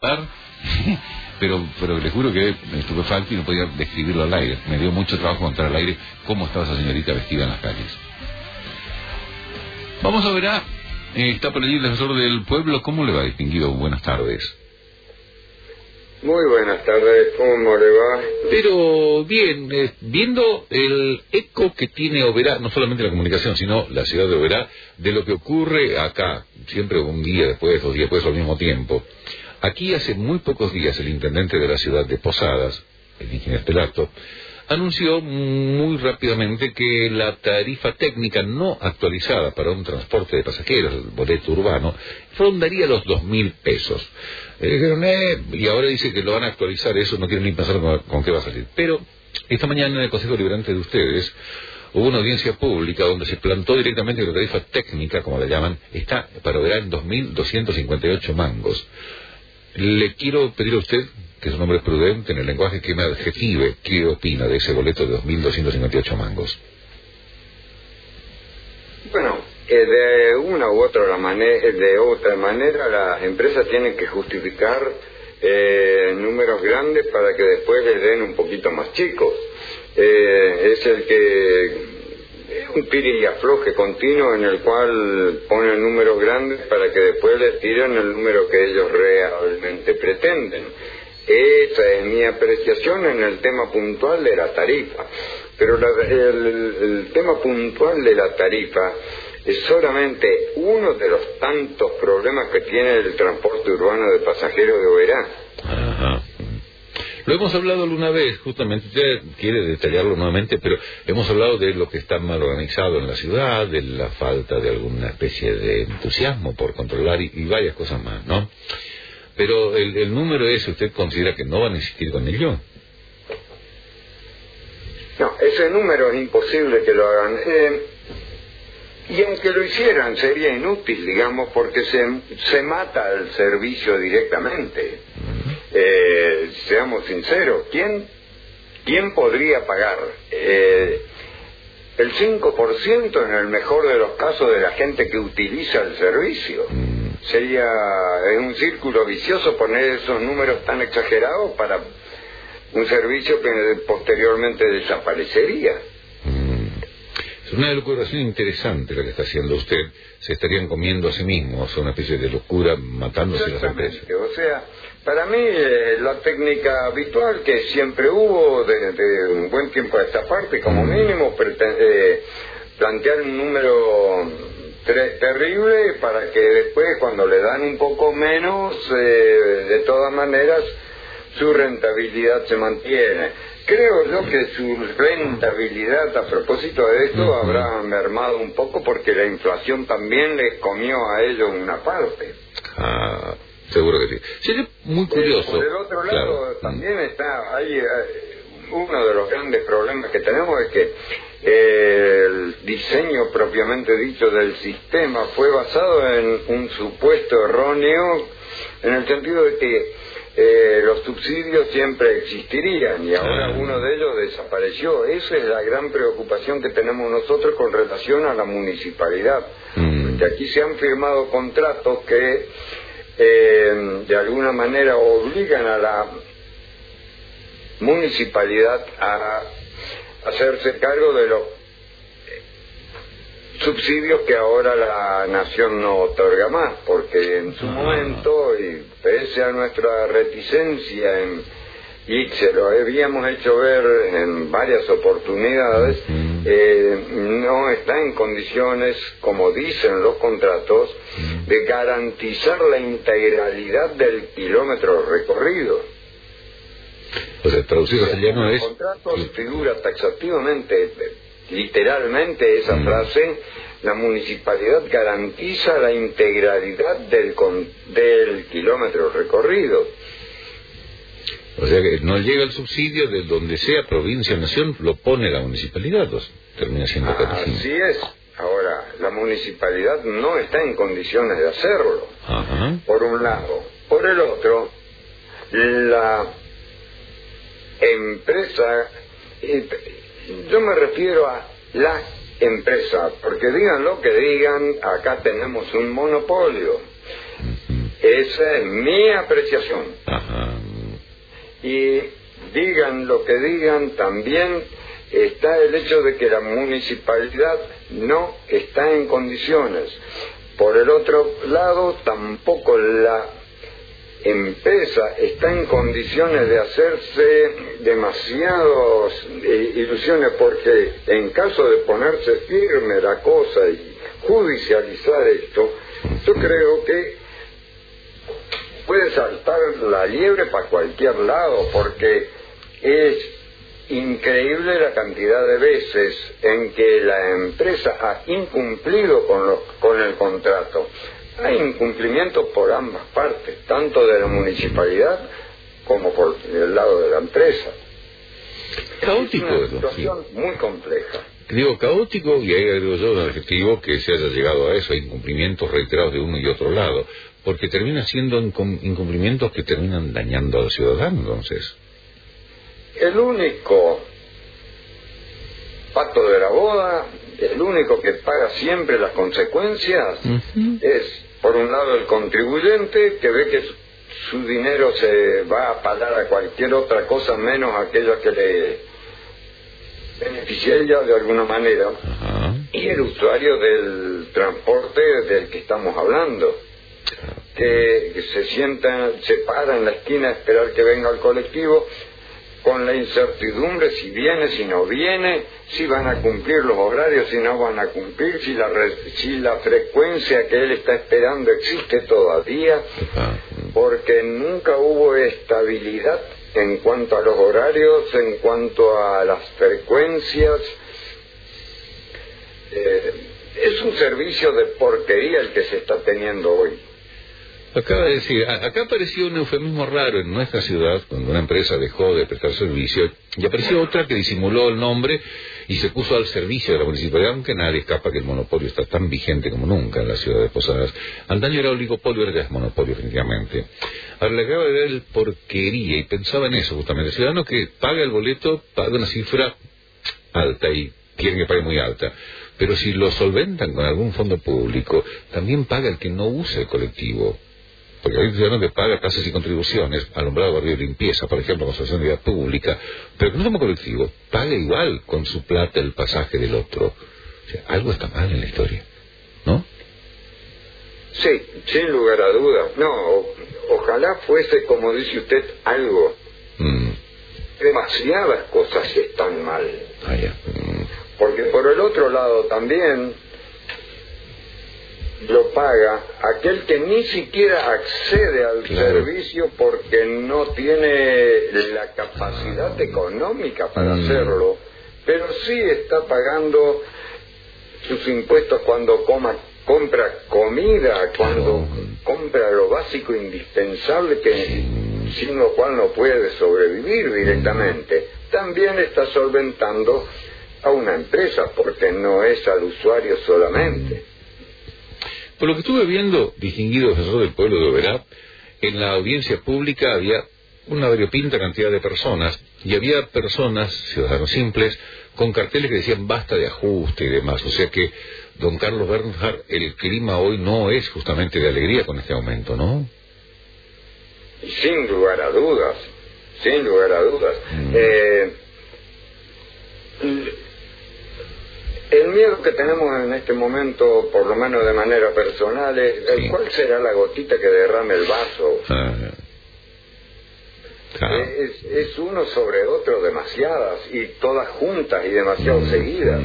pero le juro que estupefacto y no podía describirlo al aire. Me dio mucho trabajo contar al aire cómo estaba esa señorita vestida en las calles. Vamos a ver está por allí el defensor del pueblo. ¿Cómo le va, distinguido? Buenas tardes. Muy buenas tardes, ¿cómo le va? Pero bien, viendo el eco que tiene Oberá, no solamente la comunicación, sino la ciudad de Oberá, de lo que ocurre acá, siempre un día después, 2 días después, al mismo tiempo. Aquí hace muy pocos días el intendente de la ciudad de Posadas, el ingeniero Pelato, anunció muy rápidamente que la tarifa técnica no actualizada para un transporte de pasajeros, el boleto urbano, rondaría los 2.000 pesos. Dijeron, y ahora dice que lo van a actualizar, eso no quieren ni pensar con qué va a salir. Pero esta mañana en el Consejo Deliberante de ustedes hubo una audiencia pública donde se plantó directamente que la tarifa técnica, como la llaman, está para Oberá en 2.258 mangos. Le quiero pedir a usted, que es un hombre prudente en el lenguaje que me adjetive, ¿qué opina de ese boleto de 2.258 mangos? Bueno, de una u otra manera las empresas tienen que justificar números grandes para que después les den un poquito más chicos. Es el que un tire y afloje continuo en el cual ponen números grandes para que después les tiren el número que ellos realmente pretenden. Esa es mi apreciación en el tema puntual de la tarifa. Pero el tema puntual de la tarifa es solamente uno de los tantos problemas que tiene el transporte urbano de pasajeros de Oberá. Ajá. Lo hemos hablado alguna vez, justamente, usted quiere detallarlo nuevamente, pero hemos hablado de lo que está mal organizado en la ciudad, de la falta de alguna especie de entusiasmo por controlar y varias cosas más, ¿no? Pero el número ese, ¿usted considera que no van a insistir con ello? No, ese número es imposible que lo hagan. Y aunque lo hicieran, sería inútil, digamos, porque se mata el servicio directamente. Seamos sinceros, ¿quién podría pagar? El 5% en el mejor de los casos de la gente que utiliza el servicio. Sería un círculo vicioso poner esos números tan exagerados para un servicio que posteriormente desaparecería. Es una elucubración interesante la que está haciendo usted. Se estarían comiendo a sí mismos, una especie de locura, matándose las empresas. O sea, para mí la técnica habitual que siempre hubo desde un buen tiempo a esta parte, como mínimo, plantear un número terrible para que después, cuando le dan un poco menos, de todas maneras, su rentabilidad se mantiene. Creo yo que su rentabilidad, a propósito de esto, habrá mermado un poco porque la inflación también les comió a ellos una parte. Ah, seguro que sí. Sería muy curioso. Por el otro lado, claro, también está ahí uno de los grandes problemas que tenemos es que el diseño propiamente dicho del sistema fue basado en un supuesto erróneo, en el sentido de que los subsidios siempre existirían y ahora uno de ellos desapareció. Esa es la gran preocupación que tenemos nosotros con relación a la municipalidad, porque aquí se han firmado contratos que de alguna manera obligan a la municipalidad a hacerse cargo de los subsidios que ahora la nación no otorga más, porque en su momento, y pese a nuestra reticencia y se lo habíamos hecho ver en varias oportunidades, no está en condiciones, como dicen los contratos, de garantizar la integralidad del kilómetro recorrido. O sea, traducido castellano es... En los contratos figura taxativamente, literalmente esa frase: la municipalidad garantiza la integralidad del kilómetro recorrido. O sea que no llega el subsidio de donde sea, provincia o nación, lo pone la municipalidad, termina siendo carísimo. Así es. Ahora, la municipalidad no está en condiciones de hacerlo, por un lado. Por el otro, la empresa, yo me refiero a la empresa, porque digan lo que digan, acá tenemos un monopolio. Esa es mi apreciación. Ajá. Y digan lo que digan, también está el hecho de que la municipalidad no está en condiciones. Por el otro lado, tampoco la empresa está en condiciones de hacerse demasiadas ilusiones, porque en caso de ponerse firme la cosa y judicializar esto, yo creo que puede saltar la liebre para cualquier lado, porque es increíble la cantidad de veces en que la empresa ha incumplido con el contrato. Hay incumplimientos por ambas partes, tanto de la municipalidad como por el lado de la empresa. Caótico, es una situación muy compleja. Digo caótico, y ahí agrego yo un adjetivo, que se haya llegado a eso, a incumplimientos reiterados de uno y otro lado, porque termina siendo incumplimientos que terminan dañando al ciudadano. Entonces, el único pato de la boda, el único que paga siempre las consecuencias, es, por un lado, el contribuyente, que ve que su dinero se va a pagar a cualquier otra cosa menos aquella que le beneficia ella de alguna manera. Y el usuario del transporte del que estamos hablando, que se para en la esquina a esperar que venga el colectivo, con la incertidumbre si viene, si no viene, si van a cumplir los horarios, si no van a cumplir, si la frecuencia que él está esperando existe todavía, porque nunca hubo estabilidad en cuanto a los horarios, en cuanto a las frecuencias. Es un servicio de porquería el que se está teniendo hoy. Acaba de decir, acá apareció un eufemismo raro en nuestra ciudad, cuando una empresa dejó de prestar servicio, y apareció otra que disimuló el nombre y se puso al servicio de la municipalidad, aunque nadie escapa que el monopolio está tan vigente como nunca en la ciudad de Posadas. Antaño era oligopolio, ahora ya es monopolio, definitivamente. Ahora le acaba de ver el porquería, y pensaba en eso justamente. El ciudadano que paga el boleto paga una cifra alta, y quieren que pague muy alta. Pero si lo solventan con algún fondo público, también paga el que no use el colectivo. Porque hay un ciudadano que paga tasas y contribuciones, alumbrado, barrio y limpieza, por ejemplo, construcción de vida pública, pero que no toma colectivo, paga igual con su plata el pasaje del otro. O sea, algo está mal en la historia, ¿no? Sí, sin lugar a dudas. No, ojalá fuese, como dice usted, algo. Demasiadas cosas están mal. Porque por el otro lado también lo paga aquel que ni siquiera accede al servicio porque no tiene la capacidad económica para hacerlo, pero sí está pagando sus impuestos cuando compra comida, cuando compra lo básico indispensable, que sin lo cual no puede sobrevivir directamente. También está solventando a una empresa, porque no es al usuario solamente. Por lo que estuve viendo, distinguido defensor del pueblo de Oberá, en la audiencia pública había una variopinta cantidad de personas, y había personas, ciudadanos simples, con carteles que decían basta de ajuste y demás. O sea que, don Carlos Bernhard, el clima hoy no es justamente de alegría con este aumento, ¿no? Sin lugar a dudas, sin lugar a dudas. El miedo que tenemos en este momento, por lo menos de manera personal, es ¿cuál será la gotita que derrame el vaso? Es uno sobre otro demasiadas, y todas juntas y demasiado seguidas.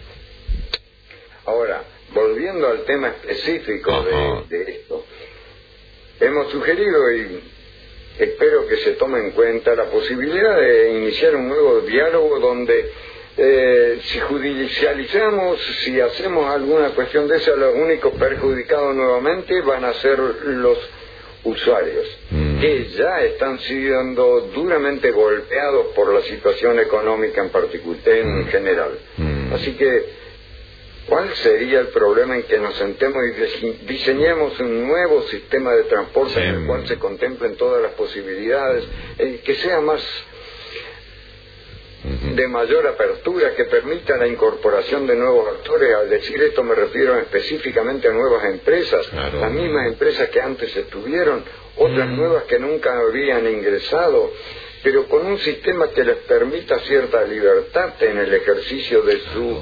Ahora, volviendo al tema específico de esto, hemos sugerido, y espero que se tome en cuenta, la posibilidad de iniciar un nuevo diálogo donde si judicializamos, si hacemos alguna cuestión de esa, los únicos perjudicados nuevamente van a ser los usuarios, que ya están siendo duramente golpeados por la situación económica en general. Así que, ¿cuál sería el problema en que nos sentemos y diseñemos un nuevo sistema de transporte en el cual se contemplen todas las posibilidades, que sea más de mayor apertura, que permita la incorporación de nuevos actores. Al decir esto me refiero específicamente a nuevas empresas, las mismas empresas que antes estuvieron, otras nuevas que nunca habían ingresado, pero con un sistema que les permita cierta libertad en el ejercicio de su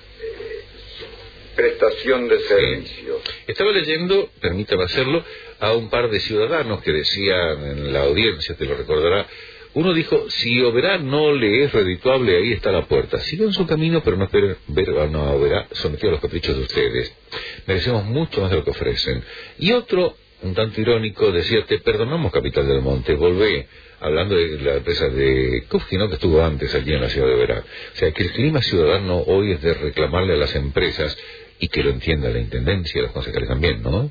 prestación de servicios. Estaba leyendo, permítame hacerlo, a un par de ciudadanos que decían en la audiencia, te lo recordará. Uno dijo: si Oberá no le es redituable, ahí está la puerta. Sigan su camino, pero no esperen ver a una Oberá sometido a los caprichos de ustedes. Merecemos mucho más de lo que ofrecen. Y otro, un tanto irónico, decía: te perdonamos, Capital del Monte, volvé. Hablando de la empresa de Kufki, ¿no?, que estuvo antes allí en la ciudad de Oberá. O sea, que el clima ciudadano hoy es de reclamarle a las empresas, y que lo entienda la Intendencia y los concejales también, ¿no?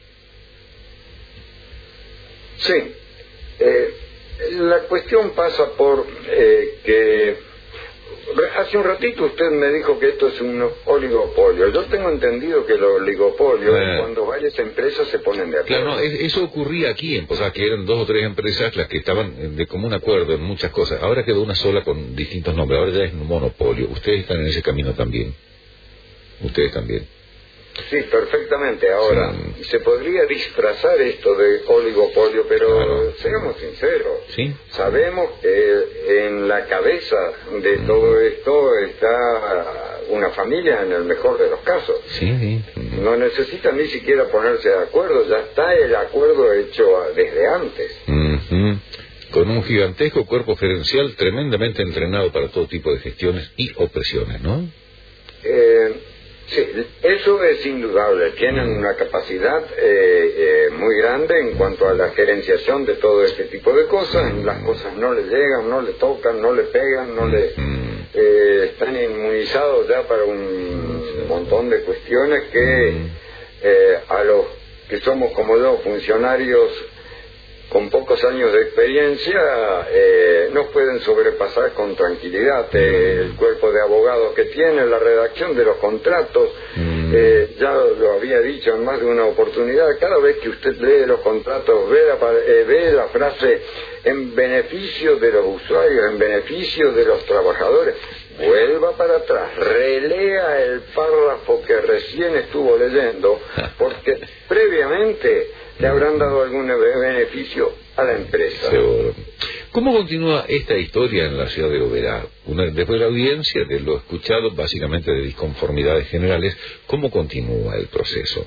Sí. La cuestión pasa por que hace un ratito usted me dijo que esto es un oligopolio. Yo tengo entendido que el oligopolio es cuando varias empresas se ponen de acuerdo. Claro, no, eso ocurría aquí en Posadas, que eran 2 o 3 empresas las que estaban de común acuerdo en muchas cosas. Ahora quedó una sola con distintos nombres, ahora ya es un monopolio. Ustedes están en ese camino también. Ustedes también. Sí, perfectamente. Ahora, se podría disfrazar esto de oligopolio, pero seamos sinceros. ¿Sí? Sabemos que en la cabeza de todo esto está una familia, en el mejor de los casos. Sí. No necesitan ni siquiera ponerse de acuerdo, ya está el acuerdo hecho desde antes. Con un gigantesco cuerpo gerencial tremendamente entrenado para todo tipo de gestiones y opresiones, ¿no? Sí, eso es indudable. Tienen una capacidad muy grande en cuanto a la gerenciación de todo este tipo de cosas. Las cosas no le llegan, no le tocan, no le pegan, no le están inmunizados ya para un montón de cuestiones que a los que somos como yo, funcionarios con pocos años de experiencia, nos pueden sobrepasar con tranquilidad. El cuerpo de abogados que tiene, la redacción de los contratos, ya lo había dicho en más de una oportunidad, cada vez que usted lee los contratos, ve la frase en beneficio de los usuarios, en beneficio de los trabajadores, vuelva para atrás, relea el párrafo que recién estuvo leyendo, porque previamente le habrán dado algún beneficio a la empresa. Seguro. ¿Cómo continúa esta historia en la ciudad de Oberá? Después de la audiencia, de lo escuchado básicamente de disconformidades generales, ¿cómo continúa el proceso?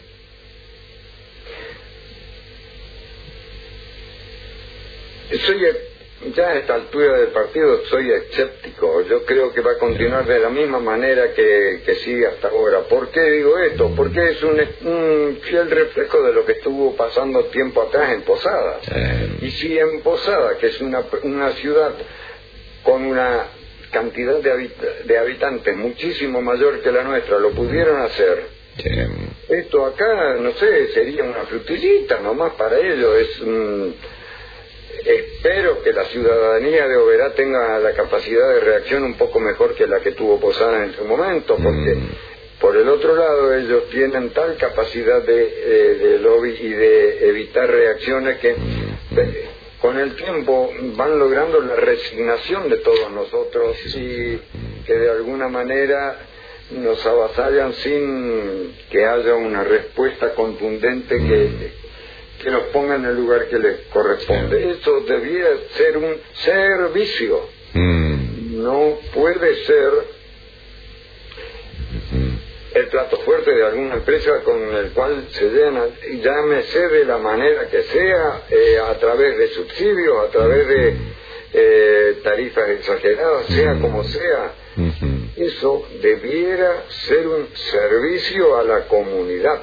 Ya a esta altura del partido soy escéptico. Yo creo que va a continuar de la misma manera que sigue hasta ahora. ¿Por qué digo esto? Porque es un fiel reflejo de lo que estuvo pasando tiempo atrás en Posadas. Y si en Posadas, que es una ciudad con una cantidad de habitantes muchísimo mayor que la nuestra, lo pudieron hacer, esto acá, no sé, sería una frutillita nomás para ellos. Espero que la ciudadanía de Oberá tenga la capacidad de reacción un poco mejor que la que tuvo Posadas en su momento, porque por el otro lado ellos tienen tal capacidad de lobby y de evitar reacciones que con el tiempo van logrando la resignación de todos nosotros y que de alguna manera nos avasallan sin que haya una respuesta contundente que nos ponga en el lugar que les corresponde. Eso debiera ser un servicio. No puede ser el plato fuerte de alguna empresa con el cual se llena, llámese de la manera que sea, a través de subsidios, a través de tarifas exageradas, sea como sea. Eso debiera ser un servicio a la comunidad.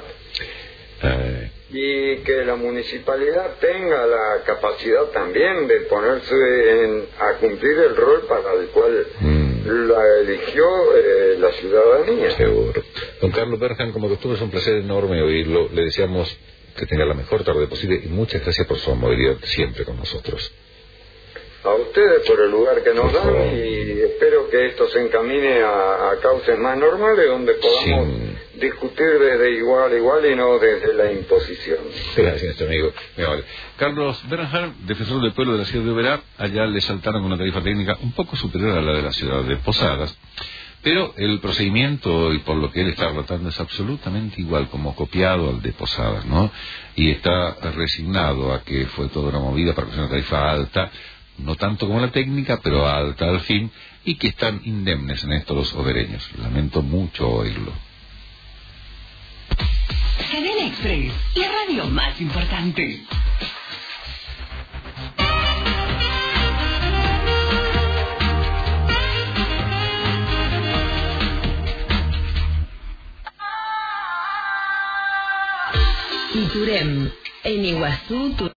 Y que la municipalidad tenga la capacidad también de ponerse a cumplir el rol para el cual la eligió la ciudadanía. Seguro. Don Carlos Berjan, como costumbre, es un placer enorme oírlo. Le deseamos que tenga la mejor tarde posible y muchas gracias por su amabilidad siempre con nosotros. A ustedes por el lugar que nos dan, y espero que esto se encamine a cauces más normales donde podamos discutir desde igual a igual y no desde la imposición. Gracias, amigo. Carlos Bernhard, defensor del pueblo de la ciudad de Oberá, allá le saltaron una tarifa técnica un poco superior a la de la ciudad de Posadas, pero el procedimiento y por lo que él está relatando es absolutamente igual, como copiado al de Posadas, ¿no? Y está resignado a que fue toda una movida para que sea una tarifa alta, no tanto como la técnica, pero alta al fin, y que están indemnes en esto los obereños. Lamento mucho oírlo. Cadena Express, la radio más importante. Iturem, en Iguazú,